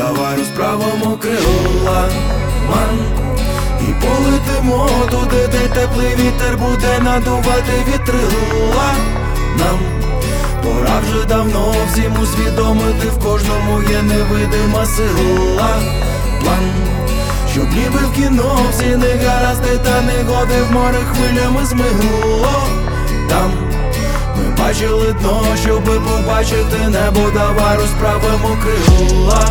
Давай розправимо крила, ман, і полетимо туди, де теплий вітер буде надувати вітрила. Нам пора вже давно всім усвідомити, в кожному є невидима сила. План, щоб ніби в кіно всі негаразди та негоди в море хвилями змигло. Там ми бачили дно, щоби побачити небо. Давай розправимо крила.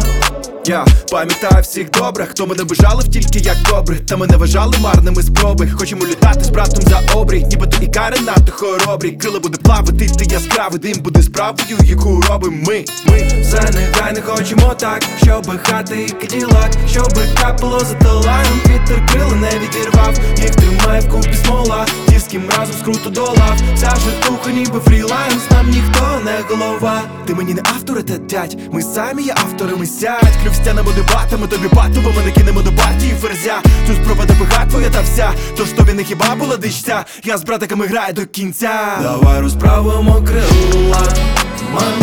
Я пам'ятаю всіх добре, хто мене бажалив тільки як кобри, та мене вважали марними спроби. Хочемо літати з братом за обрій, нібито і кари надто хоробрі. Крила буде плавати, ти яскравий дим буде справою, яку робим ми. Все нехай не хочемо так, щоби хати і каділак, щоби капало за талаєм, вітер крила не відірвав, їх тримає вкупі смола, ті з ким разом скруто долав. Вся житуха ніби фріланс, нам ніхто не голова. Ти мені не авторитет, дядь, ми самі є авторами, сядь. Клюв стянемо дебатами, тобі батово, ми накинемо до партії ферзя. Тут спроба добига твоя та вся, тож тобі не хіба була дичця, я з братиками граю до кінця. Давай розправимо крила, ман,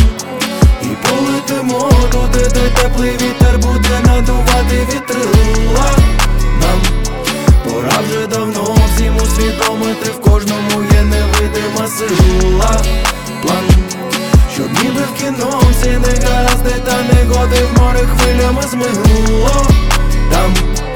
і полетимо туди, де теплий вітер буде надувати вітрила. Нам пора вже давно всім усвідомити, в кожному є невидима сила. План, щоб ніби в кіно всі негаразди та негоди в море хвилями змигло. Там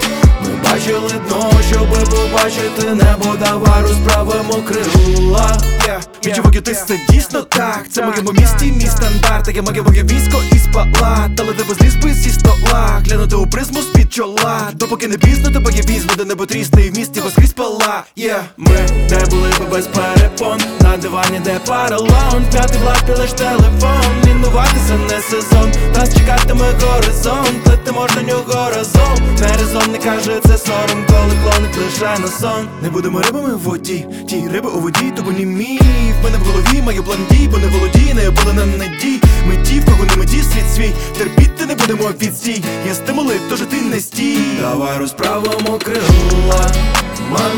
ми бачили дно, щоби побачити небо. Давай розправимо крила. Відчуваю, ти це дійсно так. Це в моєму місті, мій стандарт. Таке моє військо і спала. Але тебе зліз би зі стола, глянути у призму з-під чола. Допоки не пізно, тебе я візьму, де небо трісне і в місті воскрізь пала. Ми де були би без перепон, на дивані де паралон, п'ятий влад, лиш телефон. Лінуватися не сезон, нас чекатиме горизонт, летимо ж на нього разом. Не резон, не каже, це сором, коли клоник лишає на сон. Не будемо рибами в воді, ті риби у воді, то не міф. Мене в голові маю план дій, бо не володій, не опалена надій. Ми ті, в кого не меті світ свій, терпіти не будемо відстій. Є стимули, тож ти не стій. Давай розправимо крила, ман,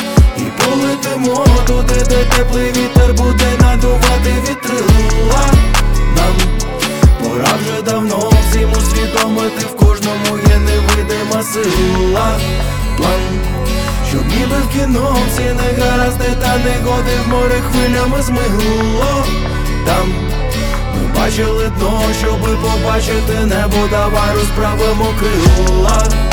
і полетимо туди, де теплий вітер буде надувати вітрила. Нам пора вже давно всім усвідомити, в кожному є невидима сила. План, щоб ніби в кіно всі негаразди та негоди в море хвилями змигло. Там ми бачили дно, щоби побачити небо. Давай розправимо крила.